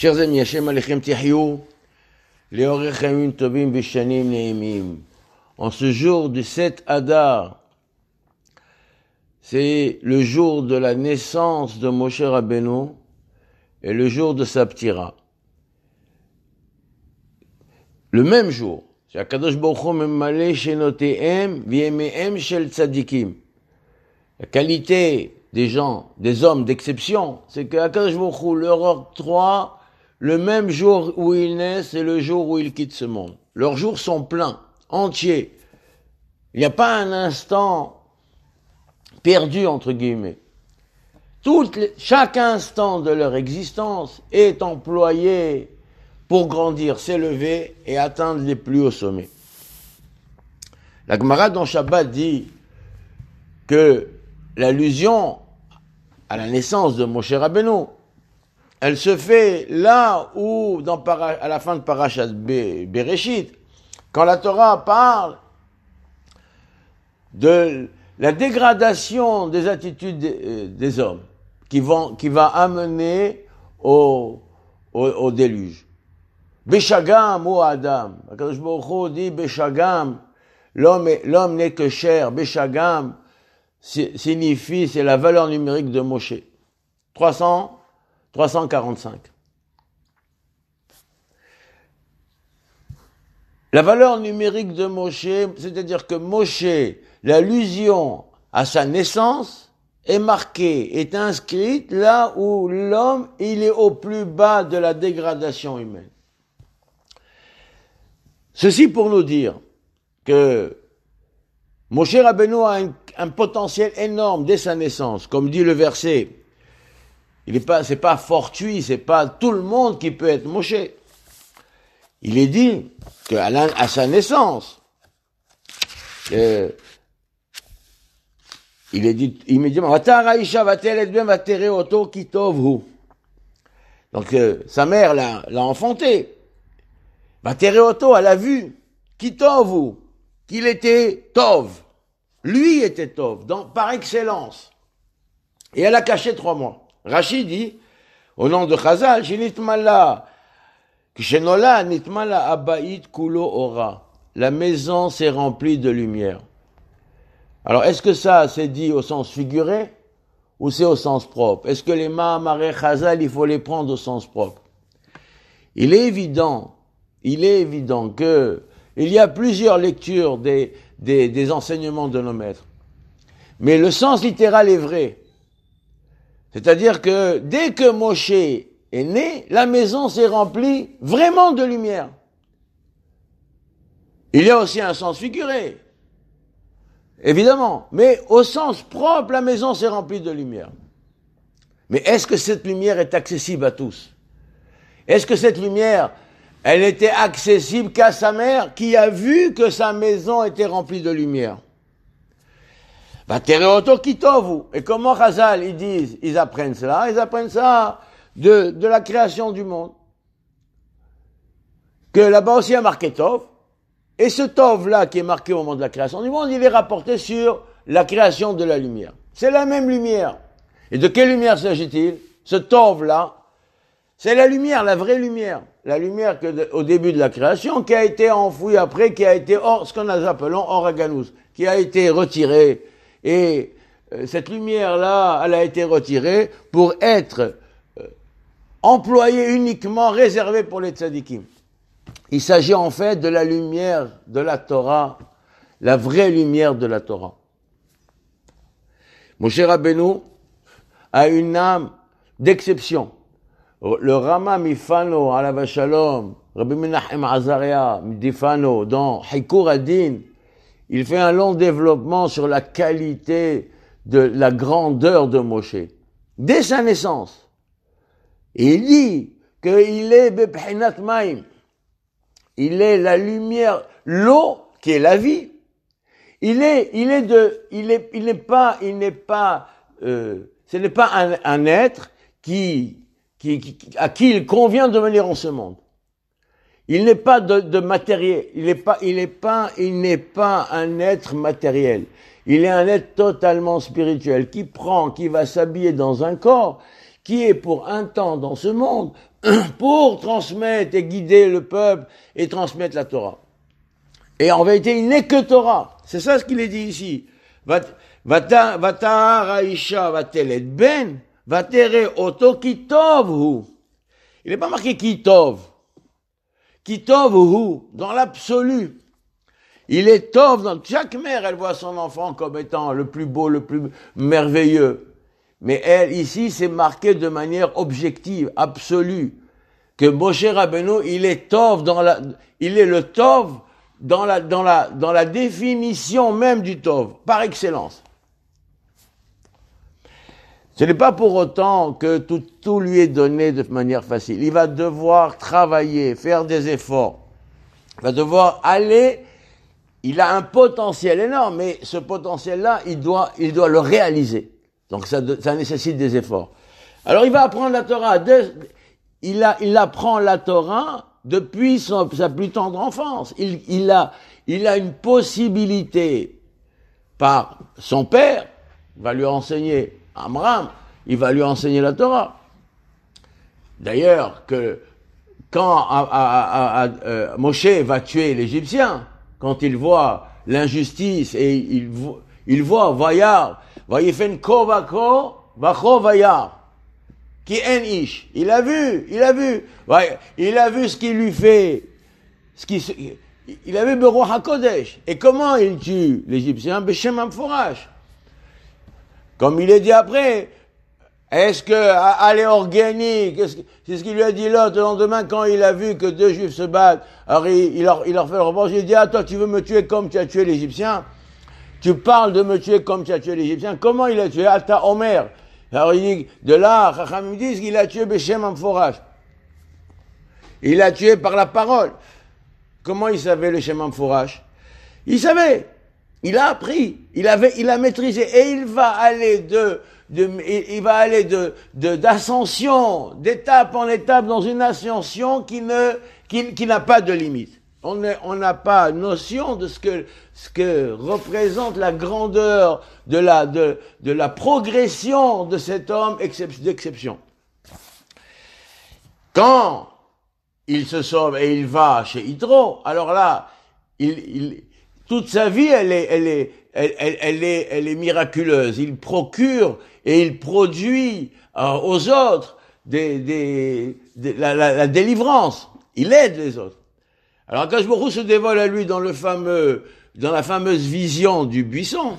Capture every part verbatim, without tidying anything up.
Chers amis, Hashem Alechem Tihyou, Leorechem Tovim Veshanim Neemim. En ce jour du sept Adar, c'est le jour de la naissance de Moshe Rabbeinu et le jour de sa ptira. Le même jour, c'est Akadosh Baruch Hu Memale Shenotehem V'yemehem Shel Tzadikim. La qualité des gens, des hommes d'exception, c'est que Akadosh Baruch Hu leur octroie le même jour où ils naissent et le jour où ils quittent ce monde. Leurs jours sont pleins, entiers. Il n'y a pas un instant perdu, entre guillemets. Tout, chaque instant de leur existence est employé pour grandir, s'élever et atteindre les plus hauts sommets. La Gemara dans Shabbat dit que l'allusion à la naissance de Moshe Rabbeinu, elle se fait là où, dans para, à la fin de Parashat Bereshit, quand la Torah parle de la dégradation des attitudes des, des hommes, qui, vont, qui va amener au, au, au déluge. Beshagam ou Adam. Akadosh Baruch Hu dit Beshagam, l'homme, l'homme n'est que chair. Beshagam signifie, c'est la valeur numérique de Moshe. trois cents, trois cent quarante-cinq. La valeur numérique de Moshe, c'est-à-dire que Moshe, l'allusion à sa naissance, est marquée, est inscrite là où l'homme, il est au plus bas de la dégradation humaine. Ceci pour nous dire que Moshe Rabbeinu a un, un potentiel énorme dès sa naissance, comme dit le verset. Il est pas, c'est pas fortuit, c'est pas tout le monde qui peut être Moshe. Il est dit qu'à la, à sa naissance, euh, il est dit immédiatement, donc euh, sa mère l'a, l'a enfanté. Vatereoto, elle a vu, Kitovu, qu'il était Tov. Lui était Tov, donc, par excellence. Et elle a caché trois mois. Rachid dit, au nom de Chazal, Shinitmala, Kishenola, Nitmala Abaït Kulo Ora. La maison s'est remplie de lumière. Alors, est-ce que ça, c'est dit au sens figuré, ou c'est au sens propre? Est-ce que les Mahamaré Chazal, il faut les prendre au sens propre? Il est évident, il est évident que, il y a plusieurs lectures des, des, des enseignements de nos maîtres. Mais le sens littéral est vrai. C'est-à-dire que dès que Moshe est né, la maison s'est remplie vraiment de lumière. Il y a aussi un sens figuré, évidemment, mais au sens propre, la maison s'est remplie de lumière. Mais est-ce que cette lumière est accessible à tous? Est-ce que cette lumière, elle était accessible qu'à sa mère, qui a vu que sa maison était remplie de lumière? Et comment Chazal, ils disent, ils apprennent cela? Ils apprennent ça de, de la création du monde. Que là-bas aussi il y a marqué Tov. Et ce Tov-là qui est marqué au moment de la création du monde, il est rapporté sur la création de la lumière. C'est la même lumière. Et de quelle lumière s'agit-il? Ce Tov-là, c'est la lumière, la vraie lumière. La lumière que de, au début de la création, qui a été enfouie après, qui a été hors, ce qu'on appelle Oraganus, qui a été retirée. Et euh, cette lumière-là, elle a été retirée pour être euh, employée uniquement, réservée pour les tzadikim. Il s'agit en fait de la lumière de la Torah, la vraie lumière de la Torah. Moshe Rabbeinu a une âme d'exception. Le Rama Mifano, Alav Shalom, Rabbi Menachem Azaria, Midifano, dans Hikur Adin, il fait un long développement sur la qualité de la grandeur de Moshe. Dès sa naissance. Et il dit qu'il est Bephinat Maim. Il est la lumière, l'eau qui est la vie. Il est, il est de, il est, il n'est pas, il n'est pas, euh, ce n'est pas un, un être qui, qui, qui, à qui il convient de venir en ce monde. Il n'est pas de, de matériel. Il n'est pas, il n'est pas, il n'est pas un être matériel. Il est un être totalement spirituel qui prend, qui va s'habiller dans un corps qui est pour un temps dans ce monde pour transmettre et guider le peuple et transmettre la Torah. Et en vérité, il n'est que Torah. C'est ça ce qu'il est dit ici. Vatahar Aisha vatelet ben, vatere oto kitov hu. Il n'est pas marqué kitov. Kitov hu, dans l'absolu. Il est tov, dans chaque mère, elle voit son enfant comme étant le plus beau, le plus merveilleux. Mais elle, ici, c'est marqué de manière objective, absolue, que Moshe Rabbeinu, il est tov dans la, il est le tov dans la, dans la, dans la définition même du tov, par excellence. Ce n'est pas pour autant que tout, tout lui est donné de manière facile. Il va devoir travailler, faire des efforts. Il va devoir aller, il a un potentiel énorme, mais ce potentiel-là, il doit, il doit le réaliser. Donc ça, ça nécessite des efforts. Alors il va apprendre la Torah. De, il, a, il apprend la Torah depuis son, sa plus tendre enfance. Il, il, a, il a une possibilité par son père, il va lui enseigner Amram, il va lui enseigner la Torah. D'ailleurs, que quand à, à, à, à, Moshe va tuer l'Égyptien, quand il voit l'injustice et il, il voit Vayar, Vayifen ko vako, vako vayar. Ki en ish. Il a vu, il a vu. Il a vu ce qu'il lui fait. Ce qui, il a vu Beruach HaKodesh. Et comment il tue l'Égyptien? Beshem Amforash. Comme il est dit après, est-ce que, allez, organique, c'est ce qu'il lui a dit l'autre le lendemain quand il a vu que deux Juifs se battent. Alors il, il, leur, il leur fait le reproche. Il dit, ah, toi, tu veux me tuer comme tu as tué l'Égyptien? Tu parles de me tuer comme tu as tué l'Égyptien. Comment il a tué? Ata Omer. Alors il dit, de là, Chachamim disent qu'il a tué Beshem Amforash. Il a tué par la parole. Comment il savait le Shem Amforash? Il savait. Il a appris. Il avait, il a maîtrisé. Et il va aller de, de, il va aller de, de, d'ascension, d'étape en étape dans une ascension qui ne, qui, qui n'a pas de limite. On n'a pas notion de ce que, ce que représente la grandeur de la, de, de la progression de cet homme d'exception. Quand il se sauve et il va chez Yitro, alors là, il, il, toute sa vie, elle est, elle est, elle, elle, elle est, elle est miraculeuse. Il procure et il produit euh, aux autres des, des, des, la, la, la délivrance. Il aide les autres. Alors, Akash Baruch Hu se dévoile à lui dans le fameux, dans la fameuse vision du buisson.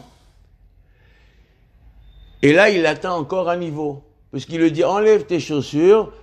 Et là, il atteint encore un niveau. Parce qu'il lui dit, enlève tes chaussures,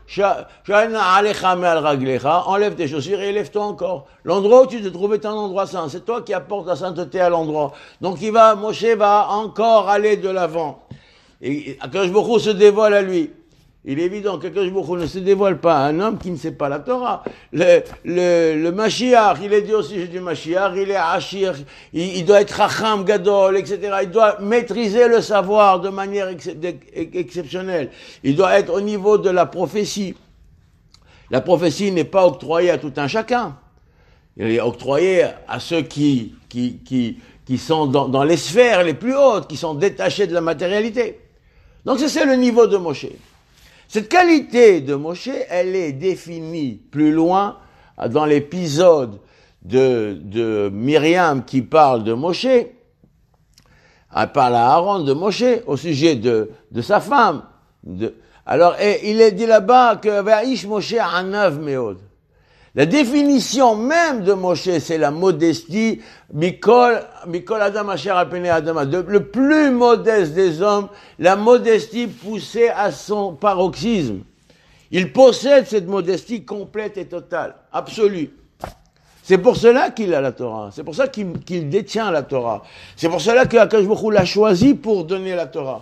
enlève tes chaussures et élève-toi encore. L'endroit où tu te trouves est un endroit saint. C'est toi qui apportes la sainteté à l'endroit. Donc, il va, Moshe va encore aller de l'avant. Et Akash Baruch Hu se dévoile à lui. Il est évident qu'Akash Baruch Hu ne se dévoile pas à un homme qui ne sait pas la Torah. Le, le, le Mashiach, il est dit au sujet du Mashiach, il est Ashir, il, il doit être Racham Gadol, et cetera. Il doit maîtriser le savoir de manière ex, de, exceptionnelle. Il doit être au niveau de la prophétie. La prophétie n'est pas octroyée à tout un chacun. Elle est octroyée à ceux qui, qui, qui, qui sont dans, dans les sphères les plus hautes, qui sont détachés de la matérialité. Donc c'est, c'est le niveau de Moshe. Cette qualité de Moshe, elle est définie plus loin dans l'épisode de, de Myriam qui parle de Moshe. Elle parle à Aaron de Moshe au sujet de, de sa femme. De, alors, et, il est dit là-bas que Vaïsh Moshe anav meod. La définition même de Moshe, c'est la modestie, Mikol, Mikol Adam Asher Alpene Adam, le plus modeste des hommes, la modestie poussée à son paroxysme. Il possède cette modestie complète et totale, absolue. C'est pour cela qu'il a la Torah, c'est pour ça qu'il, qu'il détient la Torah. C'est pour cela que Akash Baruch Hu l'a choisi pour donner la Torah.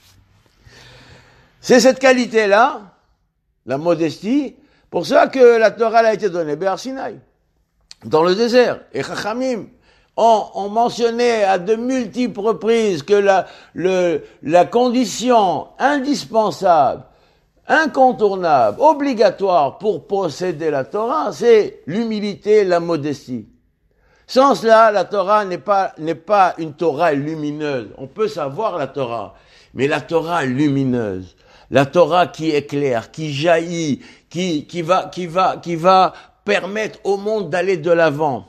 C'est cette qualité-là, la modestie, pour ça que la Torah a été donnée Béar Sinaï, dans le désert. Et Chachamim ont, ont mentionné à de multiples reprises que la, le, la condition indispensable, incontournable, obligatoire pour posséder la Torah, c'est l'humilité, la modestie. Sans cela, la Torah n'est pas, n'est pas une Torah lumineuse. On peut savoir la Torah, mais la Torah lumineuse, La Torah qui éclaire, qui jaillit, qui, qui va, qui va, qui va permettre au monde d'aller de l'avant.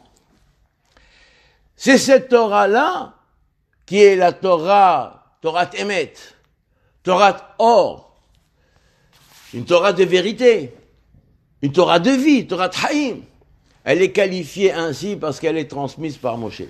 C'est cette Torah-là qui est la Torah, Torah Emet, Torah Or, une Torah de vérité, une Torah de vie, Torah Haïm. Elle est qualifiée ainsi parce qu'elle est transmise par Moshe.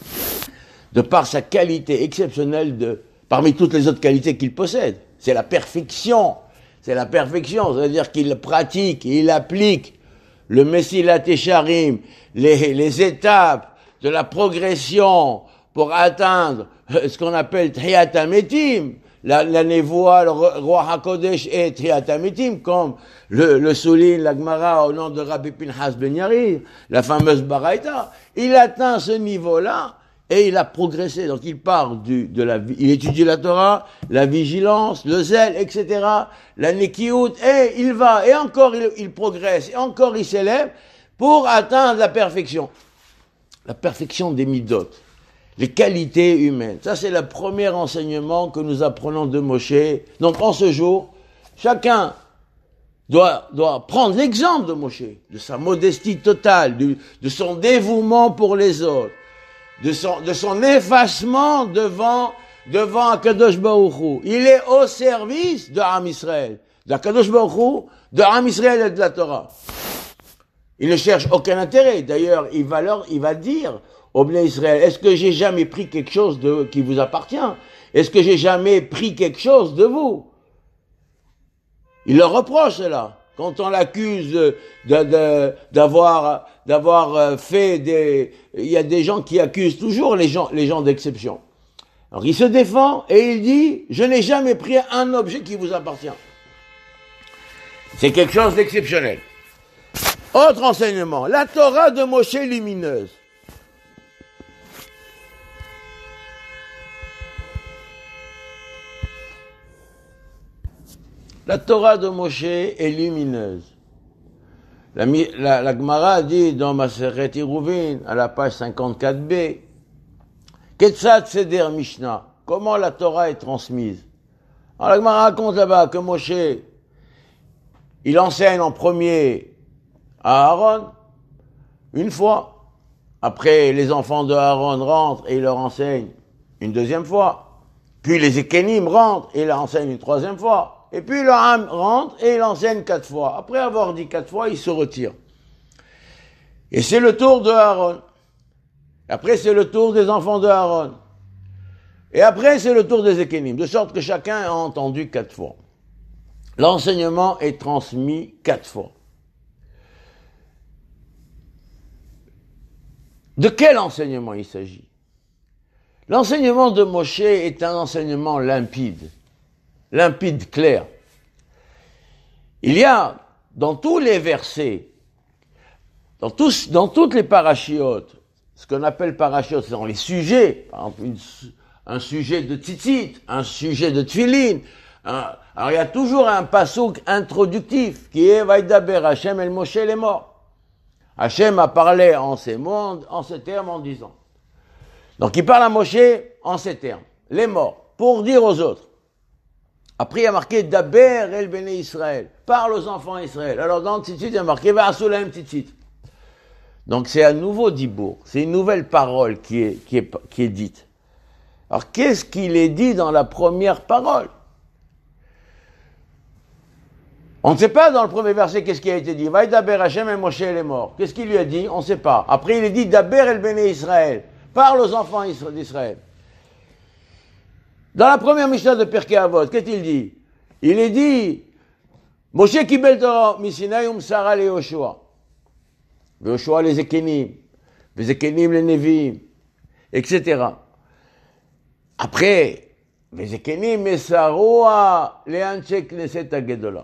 De par sa qualité exceptionnelle de, parmi toutes les autres qualités qu'il possède. C'est la perfection. C'est la perfection. C'est-à-dire qu'il pratique, il applique le Mesilat Yesharim, les, les étapes de la progression pour atteindre ce qu'on appelle Triyat HaMetim, la, la névoie, le roi HaKodesh et Triyat HaMetim, comme le, le souligne la Gemara au nom de Rabbi Pinchas Ben Yair, la fameuse Baraita. Il atteint ce niveau-là et il a progressé. Donc il part du, de la, il étudie la Torah, la vigilance, le zèle, et cetera, la Nekiout, et il va, et encore il, il progresse, et encore il s'élève pour atteindre la perfection. La perfection des midot, les qualités humaines. Ça, c'est le premier enseignement que nous apprenons de Moshe. Donc, en ce jour, chacun doit, doit prendre l'exemple de Moshe, de sa modestie totale, de, de son dévouement pour les autres, de son, de son effacement devant, devant Akadosh Baruch Hu. Il est au service de Am Israël, d'Akadosh Baruch Hu, de Am Israël et de la Torah. Il ne cherche aucun intérêt. D'ailleurs, il va leur, il va dire au Bnei Israël, est-ce que j'ai jamais pris quelque chose de, qui vous appartient? Est-ce que j'ai jamais pris quelque chose de vous? Il leur reproche cela. Quand on l'accuse de, de, d'avoir, d'avoir fait des, il y a des gens qui accusent toujours les gens, les gens d'exception. Alors, il se défend et il dit, je n'ai jamais pris un objet qui vous appartient. C'est quelque chose d'exceptionnel. Autre enseignement, la Torah de Moshe lumineuse. La Torah de Moshe est lumineuse. La, la, la Gemara dit dans Maseret Iruvin, à la page cinquante-quatre b, Ketzat Seder Mishnah, comment la Torah est transmise. Alors la Gemara raconte là-bas que Moshe, il enseigne en premier à Aaron, une fois. Après, les enfants de Aaron rentrent et il leur enseigne une deuxième fois. Puis les Ekenim rentrent et il leur enseigne une troisième fois. Et puis le Ham rentre et il enseigne quatre fois. Après avoir dit quatre fois, il se retire. Et c'est le tour de Aaron. Après, c'est le tour des enfants de Aaron. Et après, c'est le tour des Ekenim. De sorte que chacun a entendu quatre fois. L'enseignement est transmis quatre fois. De quel enseignement il s'agit? L'enseignement de Moshe est un enseignement limpide, limpide, clair. Il y a, dans tous les versets, dans, tous, dans toutes les parachiotes, ce qu'on appelle parachiotes, c'est dans les sujets, par exemple, une, un sujet de tzitzit, un sujet de tfilin, un, alors il y a toujours un passouk introductif, qui est « Vaïdaber Hashem el Moshe les morts ». Hachem a parlé en ces mots, en ces termes, en disant. Donc il parle à Moshe en ces termes, les morts, pour dire aux autres. Après il y a marqué Daber el Bene Israël, parle aux enfants d'Israël. Alors dans le tzitzit, il y a marqué Va'asulaim tzitzit. Donc c'est un nouveau dibour, c'est une nouvelle parole qui est, qui est, qui est dite. Alors qu'est-ce qu'il est dit dans la première parole? On ne sait pas dans le premier verset qu'est-ce qui a été dit. Vaïdaber Hashem et Moshe est mort. Qu'est-ce qu'il lui a dit? On ne sait pas. Après il est dit Daber el Bene Israël. Parle aux enfants d'Israël. Dans la première Mishnah de Pirkei Avot, qu'est-ce qu'il dit? Il est dit Moshe kibel Torah misinai umsara le Yoshua. Yoshua les Ekenim, les Ekenim les Neviim, et cetera. Après, les Ekenim mesaroa le anche knesset hagedola.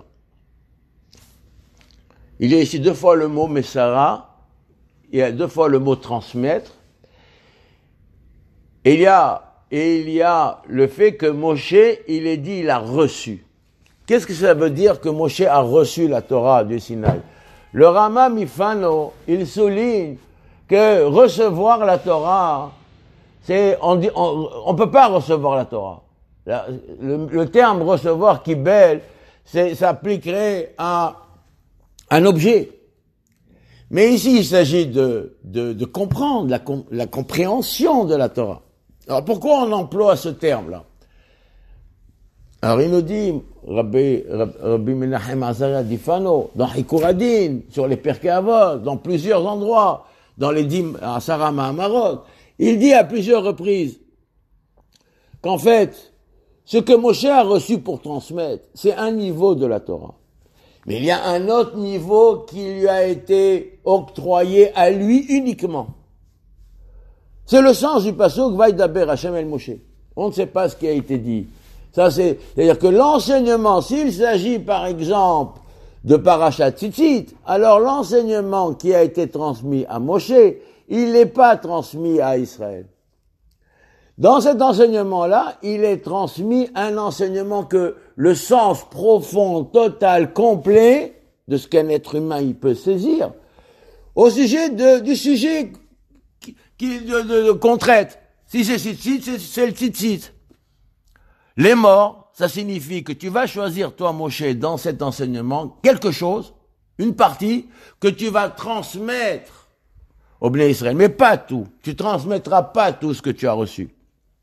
Il y a ici deux fois le mot Messara, il y a deux fois le mot transmettre, et il y a, et il y a le fait que Moshe, il est dit, il a reçu. Qu'est-ce que ça veut dire que Moshe a reçu la Torah du Sinaï? Le Rama Mifano, il souligne que recevoir la Torah, c'est, on dit, on, on peut pas recevoir la Torah. La, le, le terme recevoir, kibel, c'est, s'appliquerait à un objet. Mais ici, il s'agit de, de, de comprendre la, la compréhension de la Torah. Alors, pourquoi on emploie ce terme-là? Alors, il nous dit, Rabbi, Rabbi Menachem Azaria Difano, dans Hikour Hadin, sur les Pirkei Avot, dans plusieurs endroits, dans les dîmes à Sarama à Maroc, il dit à plusieurs reprises qu'en fait, ce que Moshe a reçu pour transmettre, c'est un niveau de la Torah. Mais il y a un autre niveau qui lui a été octroyé à lui uniquement. C'est le sens du pasuk Vaidaber Hashem el Moshe. On ne sait pas ce qui a été dit. Ça, c'est, c'est-à-dire que l'enseignement, s'il s'agit par exemple de Parashat Tzitzit, alors l'enseignement qui a été transmis à Moshe, il n'est pas transmis à Israël. Dans cet enseignement-là, il est transmis un enseignement que le sens profond, total, complet de ce qu'un être humain il peut saisir, au sujet de, du sujet qui, qui, de, de, de, qu'on traite. Si c'est Tzitzit, c'est, c'est le Tzitzit. Les morts, ça signifie que tu vas choisir, toi, Moshe, dans cet enseignement, quelque chose, une partie, que tu vas transmettre au Bnei Israël. Mais pas tout. Tu transmettras pas tout ce que tu as reçu.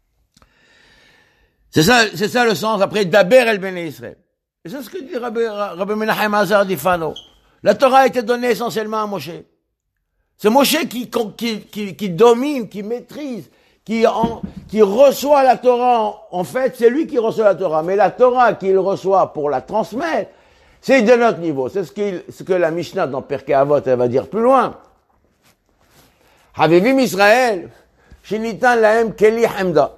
C'est ça, c'est ça le sens, après, Daber el Bnei Israël. Et c'est ce que dit Rabbi, Rabbi Menachem Azar Difano. La Torah a été donnée essentiellement à Moshe. C'est Moshe qui, qui, qui, qui domine, qui maîtrise, qui, en, qui reçoit la Torah. En, en fait, c'est lui qui reçoit la Torah. Mais la Torah qu'il reçoit pour la transmettre, c'est de notre niveau. C'est ce, qu'il, ce que la Mishnah dans Pirkei Avot, elle va dire plus loin. Havivim Israël, shinitan lahem keli hamda.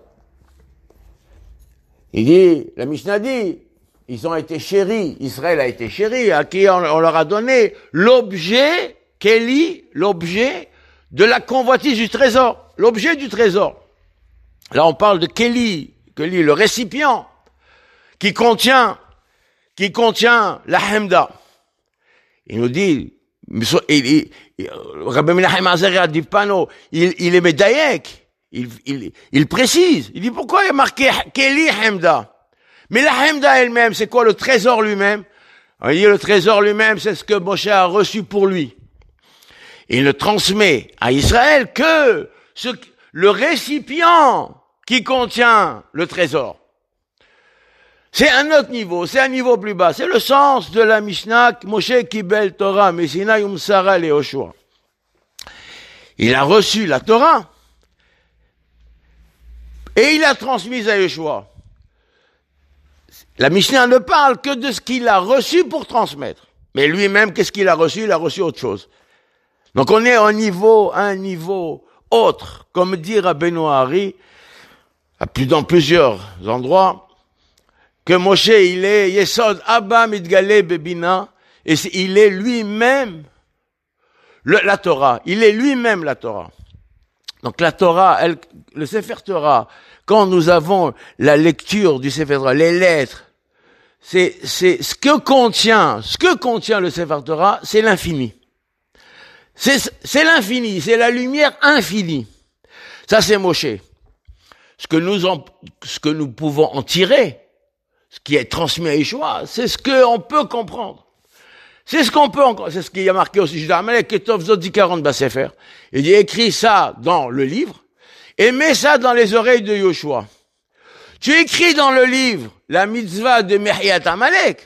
Il dit, la Mishnah dit, ils ont été chéris, Israël a été chéri, à qui on, on leur a donné l'objet, keli, l'objet de la convoitise du trésor. L'objet du trésor. Là, on parle de Keli, Keli, le récipient, qui contient, qui contient la Hamda. Il nous dit, il, il, Rabbi Menachem Azaria Difano, il, il est médaillek, il, il, il précise, il dit pourquoi il y a marqué Keli Hamda? Mais la Hamda elle-même, c'est quoi le trésor lui-même? Il dit le trésor lui-même, c'est ce que Moshe a reçu pour lui. Il ne transmet à Israël que ce, le récipient qui contient le trésor. C'est un autre niveau, c'est un niveau plus bas. C'est le sens de la Mishnah, Moshe Kibel Torah, Messina Yumsara le Yoshua. Il a reçu la Torah et il a transmis à Yoshua. La Mishnah ne parle que de ce qu'il a reçu pour transmettre. Mais lui-même, qu'est-ce qu'il a reçu? Il a reçu autre chose. Donc on est à un niveau, à un niveau autre, comme dit Rabbeinu Hari, dans plusieurs endroits, que Moshe, il est Yesod Abba Mitgale Bebina, et il est lui-même le, la Torah. Il est lui-même la Torah. Donc la Torah, elle, le Sefer Torah, quand nous avons la lecture du Sefer Torah, les lettres, c'est, c'est ce que contient, ce que contient le Sefer Torah, c'est l'infini. C'est, c'est l'infini, c'est la lumière infinie. Ça, c'est Moshe. Ce que nous en, ce que nous pouvons en tirer, ce qui est transmis à Yeshua, c'est ce qu'on peut comprendre. C'est ce qu'on peut encore, c'est ce qu'il y a marqué au sujet d'Amalek, Ketov Zot Zikaron Basefer. Il dit, écris ça dans le livre, et mets ça dans les oreilles de Yeshua. Tu écris dans le livre la mitzvah de Mehiat Amalek,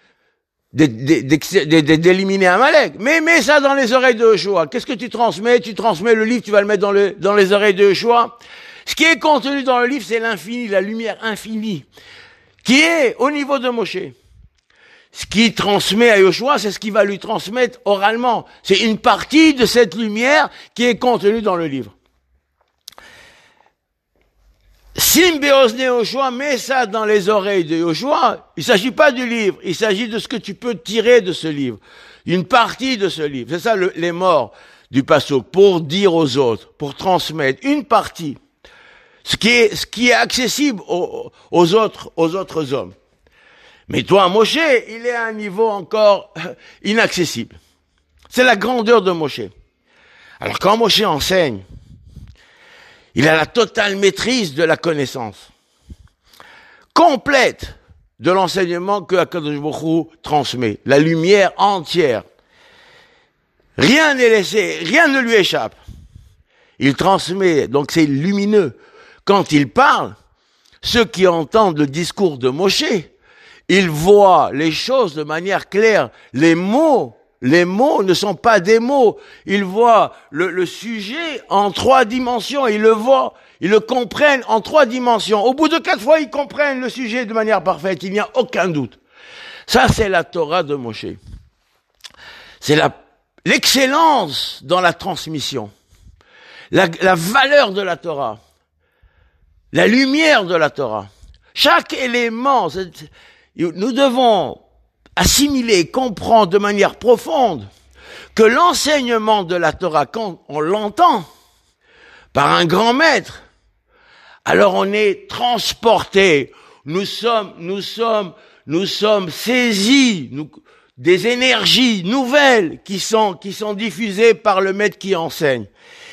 d'éliminer Amalek, mais mets ça dans les oreilles de Yeshua. Qu'est-ce que tu transmets? Tu transmets le livre, tu vas le mettre dans, le, dans les oreilles de Yeshua. Ce qui est contenu dans le livre, c'est l'infini, la lumière infinie, qui est au niveau de Moshe. Ce qui transmet à Yoshua, c'est ce qui va lui transmettre oralement. C'est une partie de cette lumière qui est contenue dans le livre. Sim beozne Yoshua, mets ça dans les oreilles de Yoshua. Il s'agit pas du livre, il s'agit de ce que tu peux tirer de ce livre. Une partie de ce livre. C'est ça le, les morts du pasuk, pour dire aux autres, pour transmettre une partie. Ce qui est, ce qui est accessible aux, aux autres, aux autres hommes. Mais toi, Moshe, il est à un niveau encore inaccessible. C'est la grandeur de Moshe. Alors quand Moshe enseigne, il a la totale maîtrise de la connaissance. Complète de l'enseignement que Akadosh Baruch Hu transmet. La lumière entière. Rien n'est laissé, rien ne lui échappe. Il transmet, donc c'est lumineux. Quand il parle, ceux qui entendent le discours de Moshe, ils voient les choses de manière claire. Les mots, les mots ne sont pas des mots. Ils voient le, le sujet en trois dimensions. Ils le voient, ils le comprennent en trois dimensions. Au bout de quatre fois, ils comprennent le sujet de manière parfaite. Il n'y a aucun doute. Ça, c'est la Torah de Moshe. C'est la, l'excellence dans la transmission. La, la valeur de la Torah. La lumière de la Torah. Chaque élément, c'est, nous devons assimiler, comprendre de manière profonde que l'enseignement de la Torah, quand on l'entend par un grand maître, alors on est transporté. Nous sommes, nous sommes, nous sommes saisis nous, des énergies nouvelles qui sont, qui sont diffusées par le maître qui enseigne.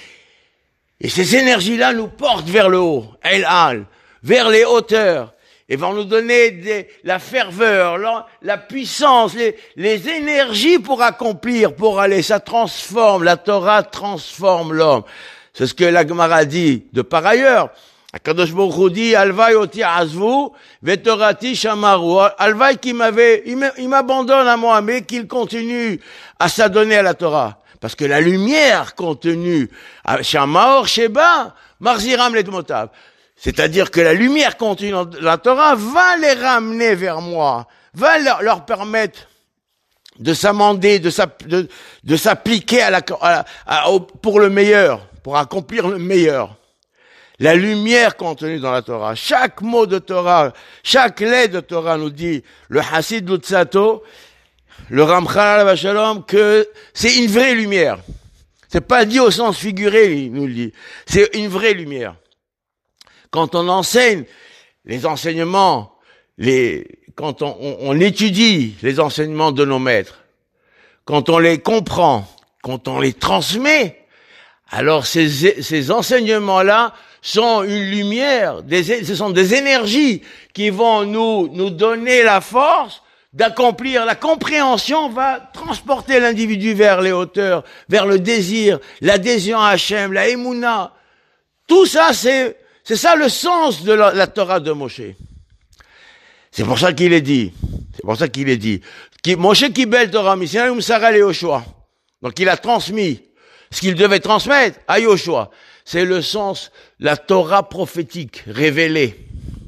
Et ces énergies-là nous portent vers le haut, El Al, vers les hauteurs, et vont nous donner des, la ferveur, la, la puissance, les, les énergies pour accomplir, pour aller. Ça transforme, la Torah transforme l'homme. C'est ce que la Gemara dit de par ailleurs. Akadosh Baruch Hu dit, Alvaï oti azvu, vetorati shamaru. Alvaï qui m'avait, il m'abandonne à moi, mais qu'il continue à s'adonner à la Torah. Parce que la lumière contenue chez Maor Sheba, Marziram Ledmotav. C'est-à-dire que la lumière contenue dans la Torah va les ramener vers moi, va leur, leur permettre de s'amender, de, de, de s'appliquer à la, à, à, au, pour le meilleur, pour accomplir le meilleur. La lumière contenue dans la Torah, chaque mot de Torah, chaque lettre de Torah nous dit, le Hasid Lutzato, le Ramchal Vachalom, que c'est une vraie lumière. C'est pas dit au sens figuré, il nous le dit. C'est une vraie lumière. Quand on enseigne les enseignements, les, quand on, on, on étudie les enseignements de nos maîtres, quand on les comprend, quand on les transmet, alors ces, ces enseignements-là sont une lumière, des, ce sont des énergies qui vont nous, nous donner la force d'accomplir. La compréhension va transporter l'individu vers les hauteurs, vers le désir, l'adhésion à Hachem, la Emouna. Tout ça, c'est, c'est ça le sens de la, la Torah de Moshe. C'est pour ça qu'il est dit, c'est pour ça qu'il est dit, qui, Moshe Kibel Torah Mishnah Umsara le Yoshua. Donc il a transmis ce qu'il devait transmettre à Yoshua. C'est le sens, la Torah prophétique révélée.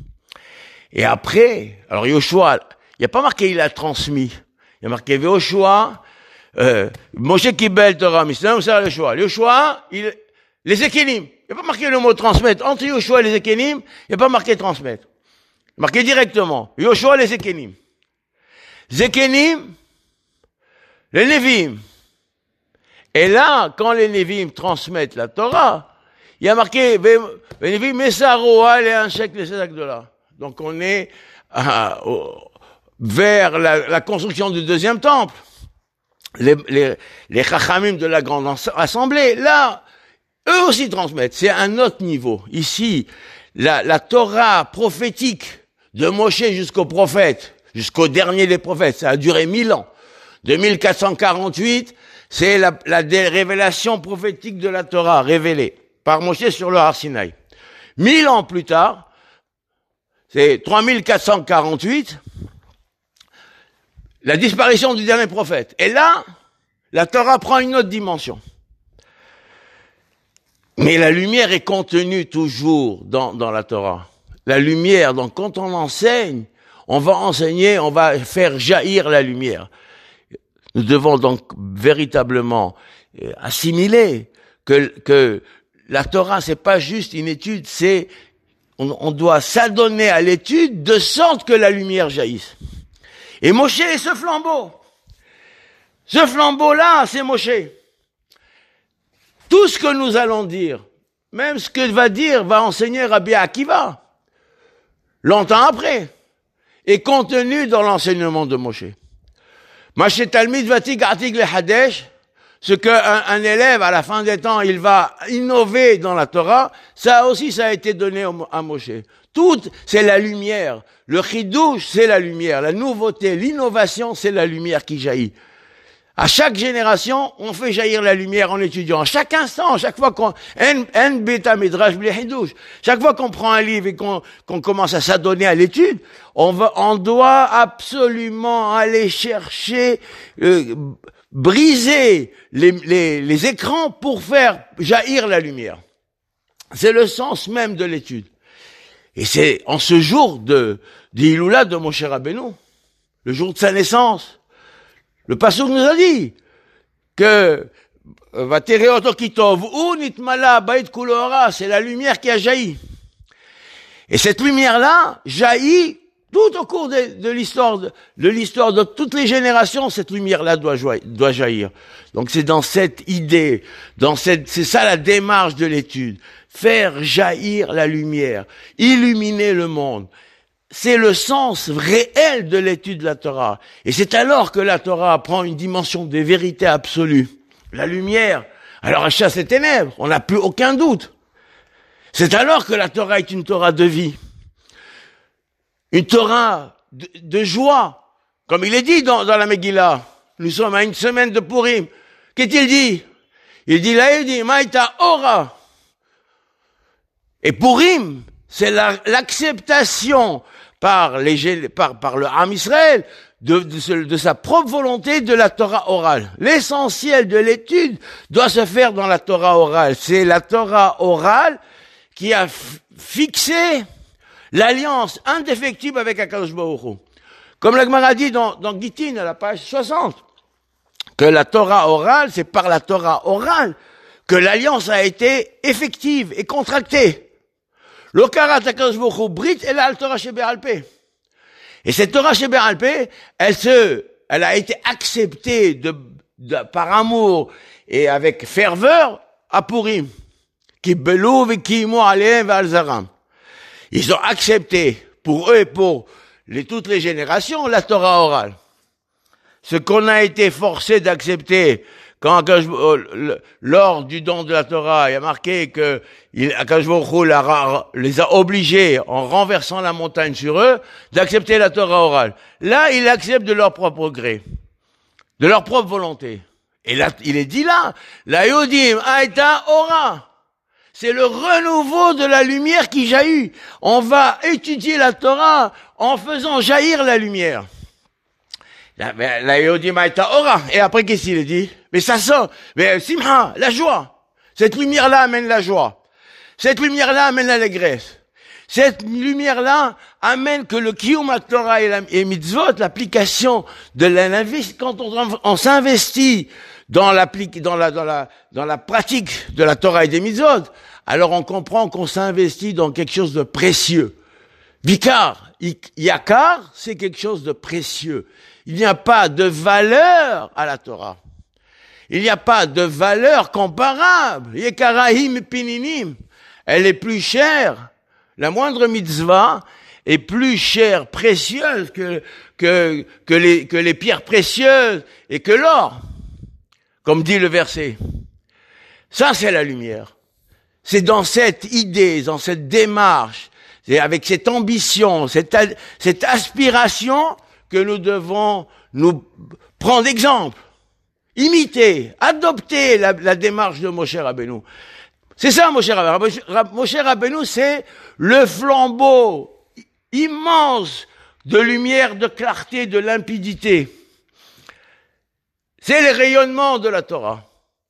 Et après, alors Yoshua, il n'y a pas marqué il a transmis. Il y a marqué Yoshua, euh, Moshe Kibel Torah Mishnah Umsara le Yoshua. Yoshua, il, les Ekenim. Il n'y a pas marqué le mot transmettre. Entre Yoshua et les Ekenim, il n'y a pas marqué transmettre. Marqué directement. Yoshua les Ekenim. Zekenim, les Lévim. Et là, quand les Lévim transmettent la Torah, il y a marqué Lévim Messaroa les Anshek les Sedakdola. Donc on est à, au, vers la, la construction du deuxième temple. Les, les, les Chachamim de la grande assemblée, là, eux aussi transmettent. C'est un autre niveau. Ici, la, la Torah prophétique de Moshe jusqu'au prophète, jusqu'au dernier des prophètes, ça a duré mille ans. De mille quatre cent quarante-huit, c'est la, la révélation prophétique de la Torah, révélée par Moshe sur le Har Sinaï. Mille ans plus tard, c'est trois mille quatre cent quarante-huit, la disparition du dernier prophète. Et là, la Torah prend une autre dimension. Mais la lumière est contenue toujours dans, dans la Torah. La lumière, donc quand on enseigne, on va enseigner, on va faire jaillir la lumière. Nous devons donc véritablement assimiler que, que la Torah, c'est pas juste une étude, c'est, on, on doit s'adonner à l'étude de sorte que la lumière jaillisse. Et Moshe est ce flambeau. Ce flambeau-là, c'est Moshe. Tout ce que nous allons dire, même ce que va dire, va enseigner Rabbi Akiva, longtemps après, est contenu dans l'enseignement de Moshe. Mashe Talmid Vatik Artik le Hadesh, ce qu'un un élève, à la fin des temps, il va innover dans la Torah, ça aussi, ça a été donné à Moshe. Tout, c'est la lumière. Le chidouche, c'est la lumière. La nouveauté, l'innovation, c'est la lumière qui jaillit. À chaque génération, on fait jaillir la lumière en étudiant. À chaque instant, chaque fois qu'on, en, en beta midrash bli chidouche, chaque fois qu'on prend un livre et qu'on, qu'on commence à s'adonner à l'étude, on va, on doit absolument aller chercher, euh, briser les, les, les écrans pour faire jaillir la lumière. C'est le sens même de l'étude. Et c'est en ce jour de, d'Iloula de Moshe Rabbeinu, le jour de sa naissance, le pasteur nous a dit que Vatereoto kitov ou nitmala bait kulora, c'est la lumière qui a jailli. Et cette lumière-là jaillit tout au cours de, de l'histoire de, de l'histoire de toutes les générations. Cette lumière-là doit, doit jaillir. Donc c'est dans cette idée, dans cette, c'est ça la démarche de l'étude, faire jaillir la lumière, illuminer le monde. C'est le sens réel de l'étude de la Torah. Et c'est alors que la Torah prend une dimension des vérités absolues. La lumière, alors elle chasse les ténèbres, on n'a plus aucun doute. C'est alors que la Torah est une Torah de vie. Une Torah de, de joie. Comme il est dit dans, dans la Megillah. Nous sommes à une semaine de Purim. Qu'est-il dit? Il dit, là, il dit, Maïta Ora. Et Purim, c'est la, l'acceptation par les, par, par le Ham Israël de, de, de sa propre volonté de la Torah orale. L'essentiel de l'étude doit se faire dans la Torah orale. C'est la Torah orale qui a f- fixé l'alliance indéfectible avec Akadosh Baruch Hu. Comme la Gemara dit dans, dans Gittin, à la page soixante, que la Torah orale, c'est par la Torah orale que l'alliance a été effective et contractée. L'Okarat Akadosh Baruch Hu Brit et la Torah Shebe'al-Peh. Et cette Torah Shebe'al-Peh, elle se, elle a été acceptée de, de, par amour et avec ferveur à Purim. Ki belou v'kimu aleim v'al zaram. Ils ont accepté, pour eux et pour les, toutes les générations, la Torah orale. Ce qu'on a été forcé d'accepter quand, lors du don de la Torah, il y a marqué que Akadosh Baruch Hu les a obligés, en renversant la montagne sur eux, d'accepter la Torah orale. Là, ils l'acceptent de leur propre gré, de leur propre volonté. Et là, il est dit là, la Yodim Aïta Ora. C'est le renouveau de la lumière qui jaillit. On va étudier la Torah en faisant jaillir la lumière. La, la Yodim Aïta Ora. Et après, qu'est-ce qu'il dit? Mais ça sent, mais Simha, la joie. Cette lumière-là amène la joie. Cette lumière-là amène l'allégresse. Cette lumière-là amène que le Kiyum Torah et, la, et Mitzvot, l'application de l'investissement, quand on, on s'investit dans, dans, la, dans, la, dans la pratique de la Torah et des Mitzvot, alors on comprend qu'on s'investit dans quelque chose de précieux. Vikar, Yakar, c'est quelque chose de précieux. Il n'y a pas de valeur à la Torah. Il n'y a pas de valeur comparable. Yekarahim pininim. Elle est plus chère. La moindre mitzvah est plus chère, précieuse que, que, que les, que les pierres précieuses et que l'or. Comme dit le verset. Ça, c'est la lumière. C'est dans cette idée, dans cette démarche, c'est avec cette ambition, cette, cette aspiration que nous devons nous prendre exemple, imiter, adopter la, la démarche de Moshe Rabbeinu. C'est ça, Moshe Rabbeinu. Moshe Rabbeinu, c'est le flambeau immense de lumière, de clarté, de limpidité. C'est les rayonnements de la Torah.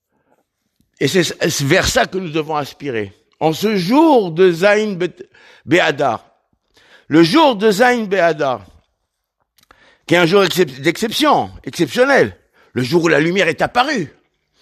Et c'est vers ça que nous devons aspirer. En ce jour de Zayin Be'adar, le jour de Zayin Be'adar, qui est un jour d'exception, exceptionnel, le jour où la lumière est apparue.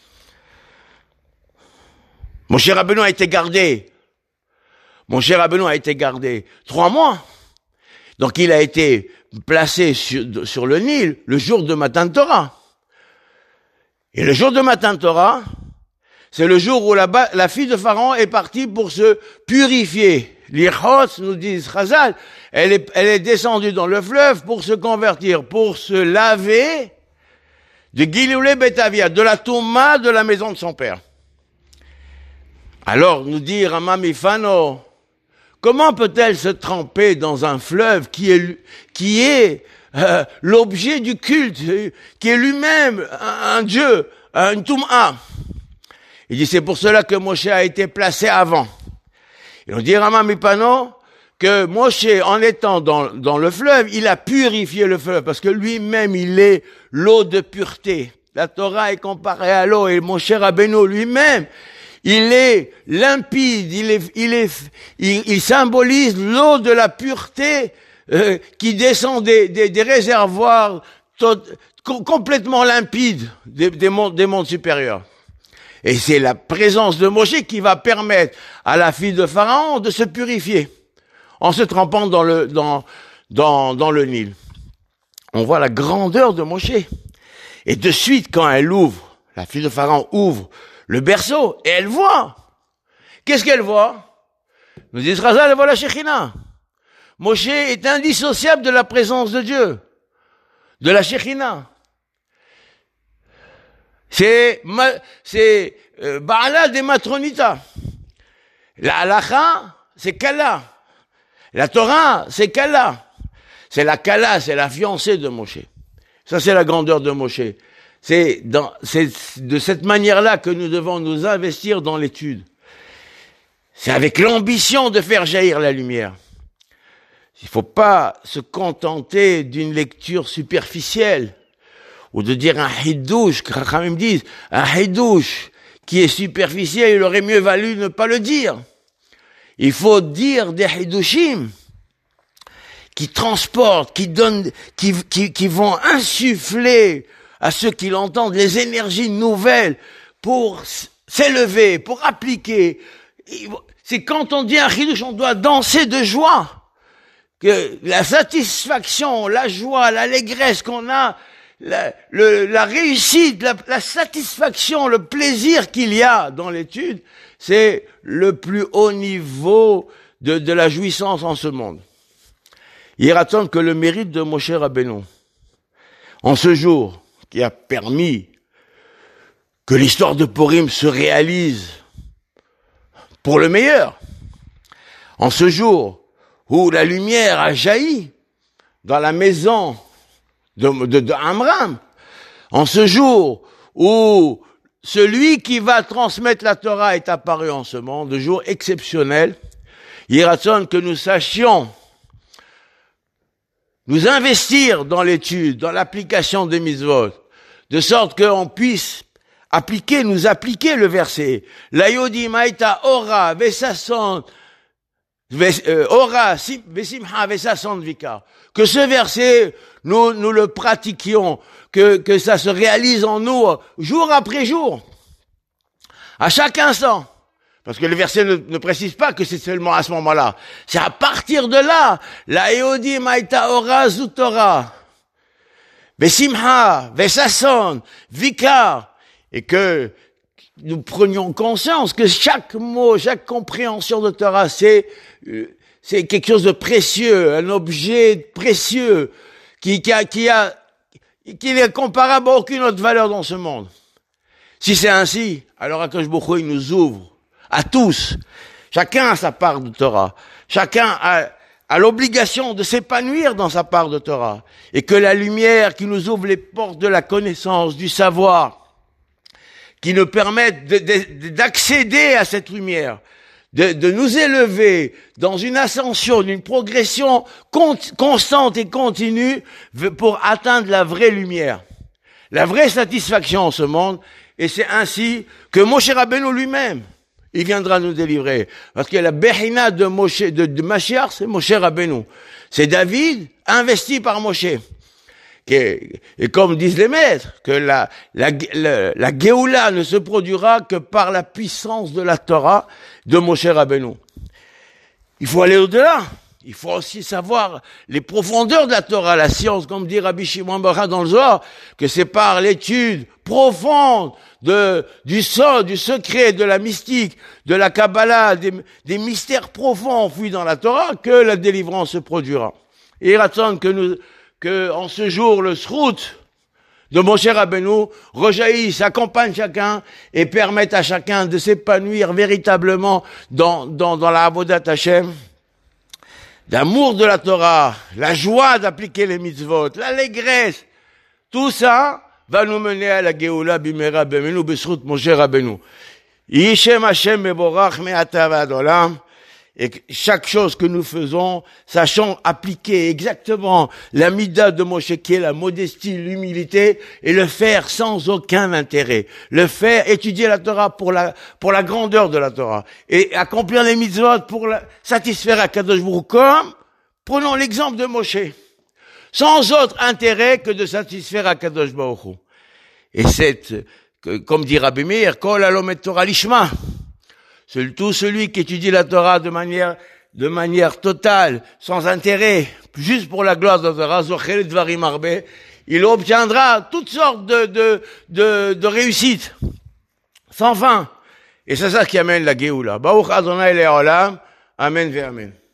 Mon cher Rabbeinu a été gardé. Mon cher Rabbeinu a été gardé trois mois. Donc il a été placé sur, sur le Nil le jour de Matan Torah. Et le jour de Matan Torah, c'est le jour où la, la fille de Pharaon est partie pour se purifier. L'Ichos, nous disent Chazal, elle est, elle est descendue dans le fleuve pour se convertir, pour se laver de Giloulé Bet Avia, de la Touma de la maison de son père. Alors, nous dit Rama Mifano, comment peut-elle se tremper dans un fleuve qui est, qui est euh, l'objet du culte, qui est lui-même un, un dieu, une Touma? Il dit, c'est pour cela que Moshe a été placé avant. Et on dit Rama Mifano, que Moshe, en étant dans, dans le fleuve, il a purifié le fleuve, parce que lui-même, il est l'eau de pureté. La Torah est comparée à l'eau, et Moshe Rabbeinu lui-même, il est limpide, il est, il est, il, il symbolise l'eau de la pureté euh, qui descend des, des, des réservoirs tot, com, complètement limpides des, des, mondes, des mondes supérieurs. Et c'est la présence de Moshe qui va permettre à la fille de Pharaon de se purifier en se trempant dans le, dans, dans, dans le Nil. On voit la grandeur de Moshe. Et de suite, quand elle ouvre, la fille de Pharaon ouvre le berceau, et elle voit. Qu'est-ce qu'elle voit? Nous dit Razal, elle voit la Shekhina. Moshe est indissociable de la présence de Dieu, de la Shekhina. C'est, c'est, euh, Baala des Matronita. La Halacha, c'est Kala. La Torah, c'est Kala. C'est la Kala, c'est la fiancée de Moshe. Ça, c'est la grandeur de Moshe. C'est dans, c'est de cette manière-là que nous devons nous investir dans l'étude. C'est avec l'ambition de faire jaillir la lumière. Il ne faut pas se contenter d'une lecture superficielle ou de dire un hidouche, que Rachamim disent, un hidouche qui est superficiel, il aurait mieux valu ne pas le dire. Il faut dire des hidushim qui transportent, qui donnent, qui, qui, qui vont insuffler à ceux qui l'entendent les énergies nouvelles pour s'élever, pour appliquer. C'est quand on dit un hidush, on doit danser de joie. Que la satisfaction, la joie, l'allégresse qu'on a, la, le, la réussite, la, la satisfaction, le plaisir qu'il y a dans l'étude, c'est le plus haut niveau de, de la jouissance en ce monde. Il raconte que le mérite de Moshe Rabbeinu, en ce jour, qui a permis que l'histoire de Purim se réalise pour le meilleur, en ce jour où la lumière a jailli dans la maison de, de, de Amram, en ce jour où celui qui va transmettre la Torah est apparu en ce monde, de jour exceptionnel, il raconte que nous sachions nous investir dans l'étude, dans l'application des mitzvot, de sorte qu'on puisse appliquer, nous appliquer le verset. La yodi maïta ora vesason ora vesimha vesason vika. Que ce verset, nous, nous le pratiquions, que, que ça se réalise en nous jour après jour, à chaque instant. Parce que le verset ne, ne précise pas que c'est seulement à ce moment-là. C'est à partir de là, la Eodi Maïta Ora Zutora, Vesimha, Vesason, Vikar, et que nous prenions conscience que chaque mot, chaque compréhension de Torah, c'est, c'est quelque chose de précieux, un objet précieux, qui, qui a, qui a, qui n'est comparable à aucune autre valeur dans ce monde. Si c'est ainsi, alors Akadosh Baruch Hu, il nous ouvre à tous. Chacun a sa part de Torah. Chacun a, a l'obligation de s'épanouir dans sa part de Torah. Et que la lumière qui nous ouvre les portes de la connaissance, du savoir, qui nous permettent de, de, d'accéder à cette lumière, de, de nous élever dans une ascension, une progression con, constante et continue pour atteindre la vraie lumière, la vraie satisfaction en ce monde. Et c'est ainsi que Moshe Rabbeinu lui-même, il viendra nous délivrer. Parce que la Bechina de Moshe, de, de Mashiach, c'est Moshe Rabbeinu. C'est David, investi par Moshe. Et, et comme disent les maîtres, que la, la, la, la Géoula ne se produira que par la puissance de la Torah de Moshe Rabbeinu. Il faut aller au-delà. Il faut aussi savoir les profondeurs de la Torah, la science, comme dit Rabbi Shimon Bar Yochai dans le Zohar, que c'est par l'étude profonde de, du sort, du secret, de la mystique, de la Kabbalah, des, des mystères profonds enfouis dans la Torah, que la délivrance se produira. Et il attend que nous, que en ce jour, le Srout de Moshe Rabbeinu rejaillissent, accompagnent chacun et permettent à chacun de s'épanouir véritablement dans, dans, dans la Avodat Hashem, d'amour de la Torah, la joie d'appliquer les mitzvot, l'allégresse, tout ça va nous mener à la Géoula bimera b'menu b'srut Moshe Rabbeinu. Yishem Hashem meborach me'ata v'ad olam. Et chaque chose que nous faisons, sachant appliquer exactement la mida de Moshe, qui est la modestie, l'humilité, et le faire sans aucun intérêt. Le faire, étudier la Torah pour la, pour la grandeur de la Torah. Et accomplir les mitzvot pour la, satisfaire Akadosh Baruch Hu, comme, prenons l'exemple de Moshe. Sans autre intérêt que de satisfaire Akadosh Baruch Hu. Et c'est, comme dit Rabbi Meir, Kol halomet Torah lishma. Tout celui qui étudie la Torah de manière, de manière totale, sans intérêt, juste pour la gloire de la Torah, zochel dvarim harbe, il obtiendra toutes sortes de, de, de, de réussites. Sans fin. Et c'est ça qui amène la Géoula. Baruch Adonai le'olam. Amen ve amen.